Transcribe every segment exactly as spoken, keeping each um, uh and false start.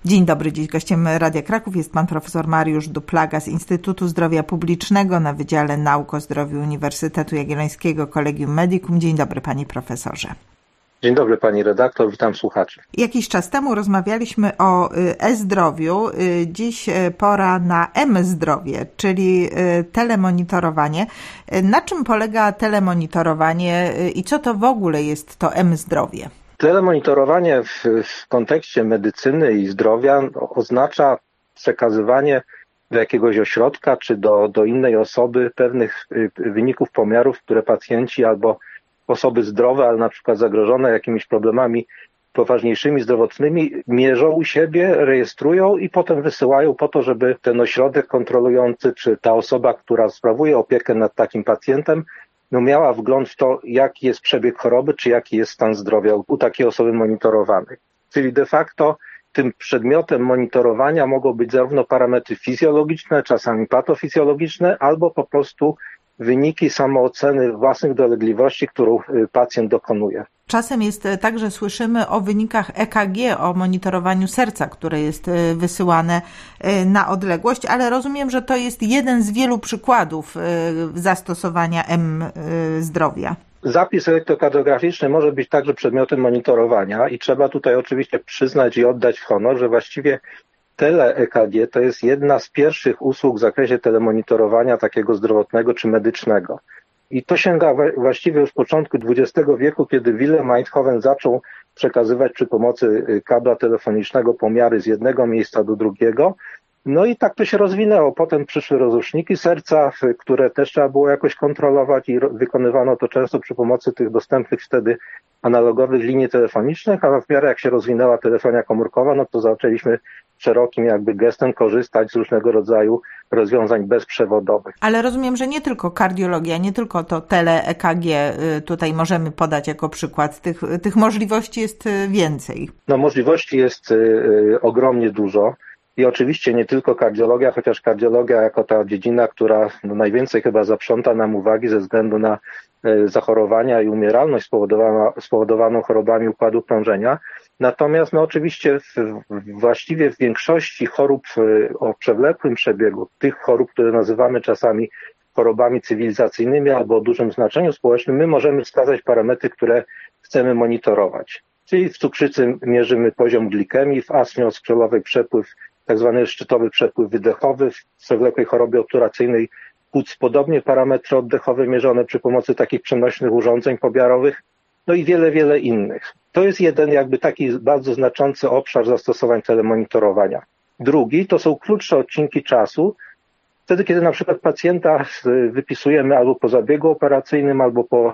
Dzień dobry, dziś gościem Radia Kraków jest pan profesor Mariusz Duplaga z Instytutu Zdrowia Publicznego na Wydziale Nauk o Zdrowiu Uniwersytetu Jagiellońskiego Collegium Medicum. Dzień dobry, panie profesorze. Dzień dobry pani redaktor, witam słuchaczy. Jakiś czas temu rozmawialiśmy o e-zdrowiu. Dziś pora na M-zdrowie, czyli telemonitorowanie. Na czym polega telemonitorowanie i co to w ogóle jest to M-zdrowie? Telemonitorowanie w, w kontekście medycyny i zdrowia oznacza przekazywanie do jakiegoś ośrodka czy do, do innej osoby pewnych wyników pomiarów, które pacjenci albo osoby zdrowe, ale na przykład zagrożone jakimiś problemami poważniejszymi, zdrowotnymi, mierzą u siebie, rejestrują i potem wysyłają po to, żeby ten ośrodek kontrolujący, czy ta osoba, która sprawuje opiekę nad takim pacjentem, no miała wgląd w to, jaki jest przebieg choroby, czy jaki jest stan zdrowia u takiej osoby monitorowanej. Czyli de facto tym przedmiotem monitorowania mogą być zarówno parametry fizjologiczne, czasami patofizjologiczne, albo po prostu wyniki samooceny własnych dolegliwości, którą pacjent dokonuje. Czasem jest tak, że słyszymy o wynikach E K G, o monitorowaniu serca, które jest wysyłane na odległość, ale rozumiem, że to jest jeden z wielu przykładów zastosowania M-zdrowia. Zapis elektrokardiograficzny może być także przedmiotem monitorowania i trzeba tutaj oczywiście przyznać i oddać w honor, że właściwie tele-E K G to jest jedna z pierwszych usług w zakresie telemonitorowania takiego zdrowotnego czy medycznego. I to sięga właściwie już z początku dwudziestego wieku, kiedy Wilhelm Einthoven zaczął przekazywać przy pomocy kabla telefonicznego pomiary z jednego miejsca do drugiego. No i tak to się rozwinęło. Potem przyszły rozruszniki serca, które też trzeba było jakoś kontrolować i wykonywano to często przy pomocy tych dostępnych wtedy analogowych linii telefonicznych, a w miarę jak się rozwinęła telefonia komórkowa, no to zaczęliśmy szerokim jakby gestem korzystać z różnego rodzaju rozwiązań bezprzewodowych. Ale rozumiem, że nie tylko kardiologia, nie tylko to tele-E K G tutaj możemy podać jako przykład. Tych, tych możliwości jest więcej. No możliwości jest y, ogromnie dużo. I oczywiście nie tylko kardiologia, chociaż kardiologia jako ta dziedzina, która no najwięcej chyba zaprząta nam uwagi ze względu na y, zachorowania i umieralność spowodowana, spowodowaną chorobami układu krążenia. Natomiast no oczywiście w, w, właściwie w większości chorób y, o przewlekłym przebiegu, tych chorób, które nazywamy czasami chorobami cywilizacyjnymi albo o dużym znaczeniu społecznym, my możemy wskazać parametry, które chcemy monitorować. Czyli w cukrzycy mierzymy poziom glikemii, w astmie oskrzelowej przepływ, tak zwany szczytowy przepływ wydechowy, w przewlekłej chorobie obturacyjnej płuc podobnie parametry oddechowe mierzone przy pomocy takich przenośnych urządzeń pomiarowych, no i wiele, wiele innych. To jest jeden jakby taki bardzo znaczący obszar zastosowań telemonitorowania. Drugi to są krótsze odcinki czasu, wtedy kiedy na przykład pacjenta wypisujemy albo po zabiegu operacyjnym, albo po,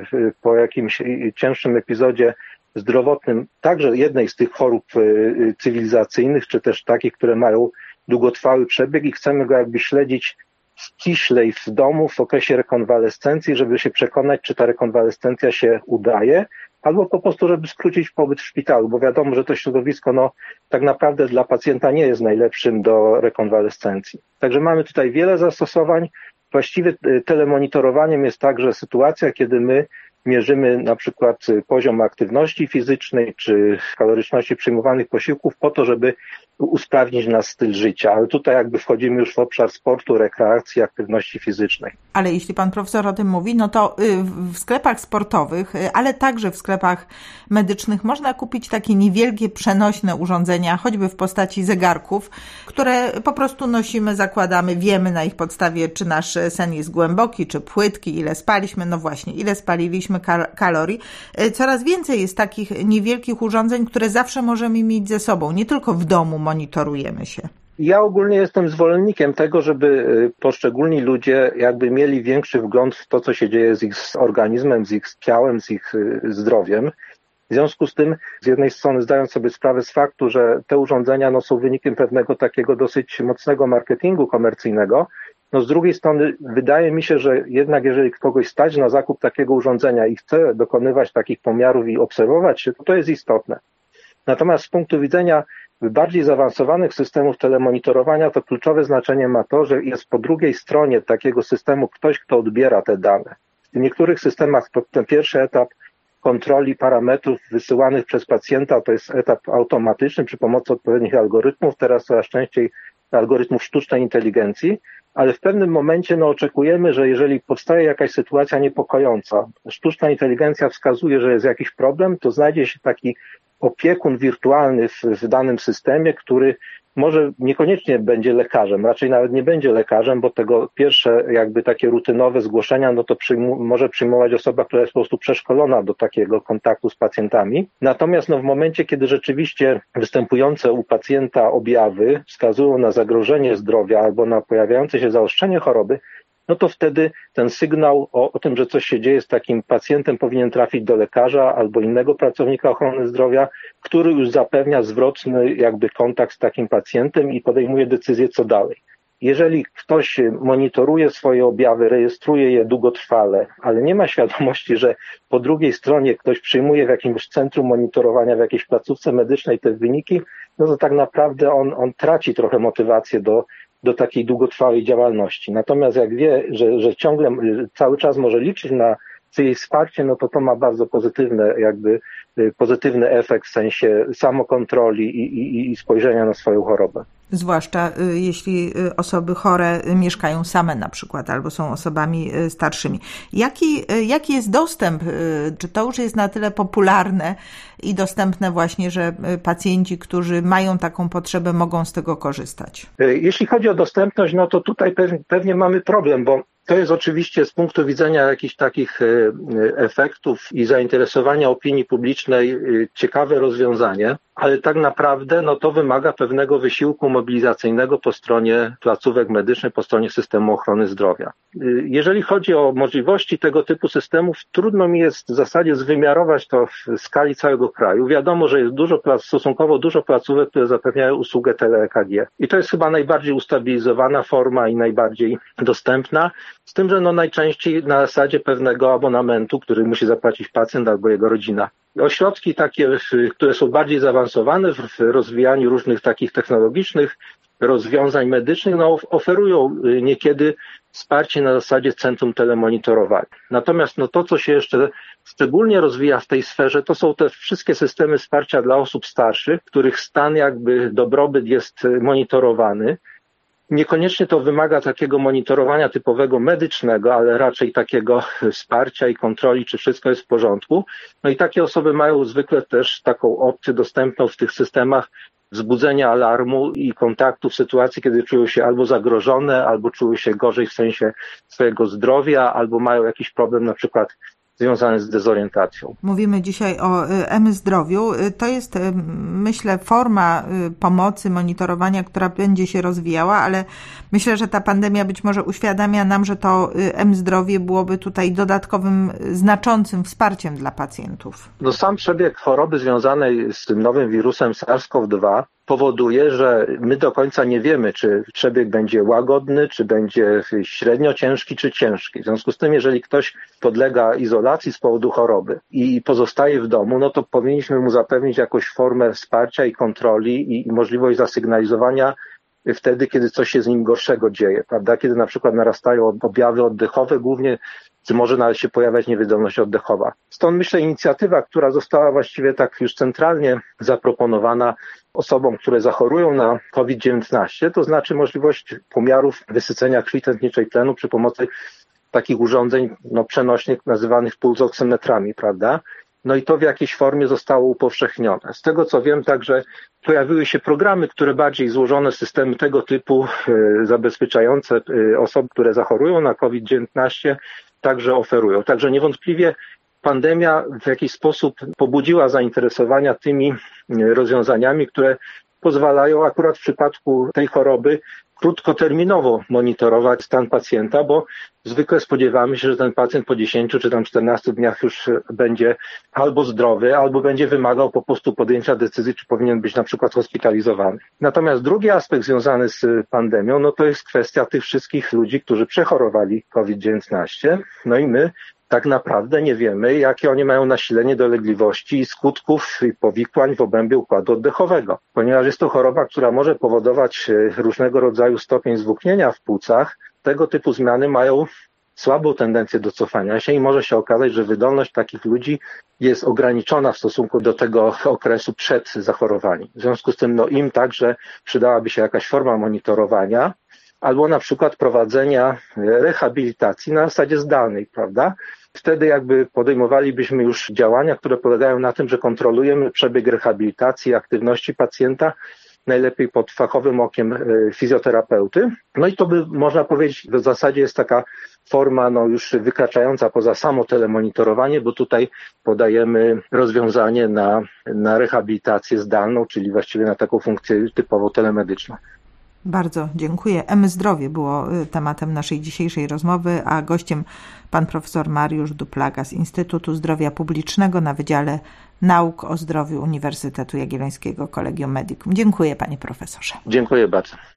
po jakimś cięższym epizodzie zdrowotnym, także jednej z tych chorób cywilizacyjnych, czy też takich, które mają długotrwały przebieg i chcemy go jakby śledzić ściślej w domu w okresie rekonwalescencji, żeby się przekonać, czy ta rekonwalescencja się udaje, albo po prostu, żeby skrócić pobyt w szpitalu, bo wiadomo, że to środowisko no, tak naprawdę dla pacjenta nie jest najlepszym do rekonwalescencji. Także mamy tutaj wiele zastosowań. Właściwie telemonitorowaniem jest także sytuacja, kiedy my mierzymy na przykład poziom aktywności fizycznej czy kaloryczności przyjmowanych posiłków po to, żeby usprawnić nasz styl życia. Ale tutaj jakby wchodzimy już w obszar sportu, rekreacji, aktywności fizycznej. Ale jeśli pan profesor o tym mówi, no to w sklepach sportowych, ale także w sklepach medycznych można kupić takie niewielkie przenośne urządzenia, choćby w postaci zegarków, które po prostu nosimy, zakładamy, wiemy na ich podstawie, czy nasz sen jest głęboki, czy płytki, ile spaliśmy, no właśnie, ile spaliliśmy kalorii. Coraz więcej jest takich niewielkich urządzeń, które zawsze możemy mieć ze sobą, nie tylko w domu monitorujemy się. Ja ogólnie jestem zwolennikiem tego, żeby poszczególni ludzie jakby mieli większy wgląd w to, co się dzieje z ich organizmem, z ich ciałem, z ich zdrowiem. W związku z tym, z jednej strony zdając sobie sprawę z faktu, że te urządzenia no, są wynikiem pewnego takiego dosyć mocnego marketingu komercyjnego, no z drugiej strony wydaje mi się, że jednak jeżeli kogoś stać na zakup takiego urządzenia i chce dokonywać takich pomiarów i obserwować się, to to jest istotne. Natomiast z punktu widzenia bardziej zaawansowanych systemów telemonitorowania to kluczowe znaczenie ma to, że jest po drugiej stronie takiego systemu ktoś, kto odbiera te dane. W niektórych systemach ten pierwszy etap kontroli parametrów wysyłanych przez pacjenta, to jest etap automatyczny przy pomocy odpowiednich algorytmów, teraz coraz częściej algorytmów sztucznej inteligencji, ale w pewnym momencie no, oczekujemy, że jeżeli powstaje jakaś sytuacja niepokojąca, sztuczna inteligencja wskazuje, że jest jakiś problem, to znajdzie się taki opiekun wirtualny w, w danym systemie, który może niekoniecznie będzie lekarzem, raczej nawet nie będzie lekarzem, bo tego pierwsze jakby takie rutynowe zgłoszenia, no to przyjmu, może przyjmować osoba, która jest po prostu przeszkolona do takiego kontaktu z pacjentami. Natomiast no w momencie, kiedy rzeczywiście występujące u pacjenta objawy wskazują na zagrożenie zdrowia albo na pojawiające się zaostrzenie choroby, no to wtedy ten sygnał o, o tym, że coś się dzieje z takim pacjentem, powinien trafić do lekarza albo innego pracownika ochrony zdrowia, który już zapewnia zwrotny jakby kontakt z takim pacjentem i podejmuje decyzję, co dalej. Jeżeli ktoś monitoruje swoje objawy, rejestruje je długotrwale, ale nie ma świadomości, że po drugiej stronie ktoś przyjmuje w jakimś centrum monitorowania, w jakiejś placówce medycznej te wyniki, no to tak naprawdę on, on traci trochę motywację do do takiej długotrwałej działalności. Natomiast jak wie, że, że ciągle cały czas może liczyć na czyjeś wsparcie, no to to ma bardzo pozytywne, jakby pozytywny efekt w sensie samokontroli i, i, i spojrzenia na swoją chorobę. Zwłaszcza y, jeśli y, osoby chore y, mieszkają same na przykład albo są osobami y, starszymi. Jaki, y, jaki jest dostęp? Y, czy to już jest na tyle popularne i dostępne właśnie, że y, pacjenci, którzy mają taką potrzebę, mogą z tego korzystać? Jeśli chodzi o dostępność, no to tutaj pewnie, pewnie mamy problem, bo to jest oczywiście z punktu widzenia jakichś takich efektów i zainteresowania opinii publicznej ciekawe rozwiązanie, ale tak naprawdę no to wymaga pewnego wysiłku mobilizacyjnego po stronie placówek medycznych, po stronie systemu ochrony zdrowia. Jeżeli chodzi o możliwości tego typu systemów, trudno mi jest w zasadzie zwymiarować to w skali całego kraju. Wiadomo, że jest dużo, stosunkowo dużo placówek, które zapewniają usługę tele-E K G. I to jest chyba najbardziej ustabilizowana forma i najbardziej dostępna, z tym, że no najczęściej na zasadzie pewnego abonamentu, który musi zapłacić pacjent albo jego rodzina. Ośrodki takie, które są bardziej zaawansowane w rozwijaniu różnych takich technologicznych rozwiązań medycznych, no, oferują niekiedy wsparcie na zasadzie centrum telemonitorowania. Natomiast no, to, co się jeszcze szczególnie rozwija w tej sferze, to są te wszystkie systemy wsparcia dla osób starszych, których stan jakby dobrobyt jest monitorowany. Niekoniecznie to wymaga takiego monitorowania typowego medycznego, ale raczej takiego wsparcia i kontroli, czy wszystko jest w porządku. No i takie osoby mają zwykle też taką opcję dostępną w tych systemach wzbudzenia alarmu i kontaktu w sytuacji, kiedy czują się albo zagrożone, albo czują się gorzej w sensie swojego zdrowia, albo mają jakiś problem na przykład związane z dezorientacją. Mówimy dzisiaj o M-zdrowiu. To jest, myślę, forma pomocy, monitorowania, która będzie się rozwijała, ale myślę, że ta pandemia być może uświadamia nam, że to M-zdrowie byłoby tutaj dodatkowym, znaczącym wsparciem dla pacjentów. No sam przebieg choroby związanej z tym nowym wirusem SARS-CoV dwa powoduje, że my do końca nie wiemy, czy przebieg będzie łagodny, czy będzie średnio ciężki, czy ciężki. W związku z tym, jeżeli ktoś podlega izolacji z powodu choroby i pozostaje w domu, no to powinniśmy mu zapewnić jakąś formę wsparcia i kontroli i możliwość zasygnalizowania wtedy, kiedy coś się z nim gorszego dzieje, prawda? Kiedy na przykład narastają objawy oddechowe, głównie czy może nawet się pojawiać niewydolność oddechowa. Stąd myślę inicjatywa, która została właściwie tak już centralnie zaproponowana osobom, które zachorują na COVID dziewiętnaście, to znaczy możliwość pomiarów wysycenia krwi tętniczej tlenu przy pomocy takich urządzeń no, przenośnych nazywanych pulsoksymetrami, prawda? No i to w jakiejś formie zostało upowszechnione. Z tego co wiem, także pojawiły się programy, które bardziej złożone systemy tego typu e, zabezpieczające e, osoby, które zachorują na COVID dziewiętnaście, także oferują. Także niewątpliwie pandemia w jakiś sposób pobudziła zainteresowania tymi rozwiązaniami, które pozwalają akurat w przypadku tej choroby krótkoterminowo monitorować stan pacjenta, bo zwykle spodziewamy się, że ten pacjent po dziesięciu czy tam czternastu dniach już będzie albo zdrowy, albo będzie wymagał po prostu podjęcia decyzji, czy powinien być na przykład hospitalizowany. Natomiast drugi aspekt związany z pandemią, no to jest kwestia tych wszystkich ludzi, którzy przechorowali COVID dziewiętnaście. No i my tak naprawdę nie wiemy, jakie oni mają nasilenie dolegliwości i skutków i powikłań w obrębie układu oddechowego. Ponieważ jest to choroba, która może powodować różnego rodzaju stopień zwłóknienia w płucach, tego typu zmiany mają słabą tendencję do cofania się i może się okazać, że wydolność takich ludzi jest ograniczona w stosunku do tego okresu przed zachorowaniem. W związku z tym no, im także przydałaby się jakaś forma monitorowania albo na przykład prowadzenia rehabilitacji na zasadzie zdalnej, prawda? Wtedy jakby podejmowalibyśmy już działania, które polegają na tym, że kontrolujemy przebieg rehabilitacji, aktywności pacjenta, najlepiej pod fachowym okiem fizjoterapeuty. No i to by, można powiedzieć, w zasadzie jest taka forma no, już wykraczająca poza samo telemonitorowanie, bo tutaj podajemy rozwiązanie na, na rehabilitację zdalną, czyli właściwie na taką funkcję typowo telemedyczną. Bardzo dziękuję. M-Zdrowie było tematem naszej dzisiejszej rozmowy, a gościem pan profesor Mariusz Duplaga z Instytutu Zdrowia Publicznego na Wydziale Nauk o Zdrowiu Uniwersytetu Jagiellońskiego Collegium Medicum. Dziękuję panie profesorze. Dziękuję bardzo.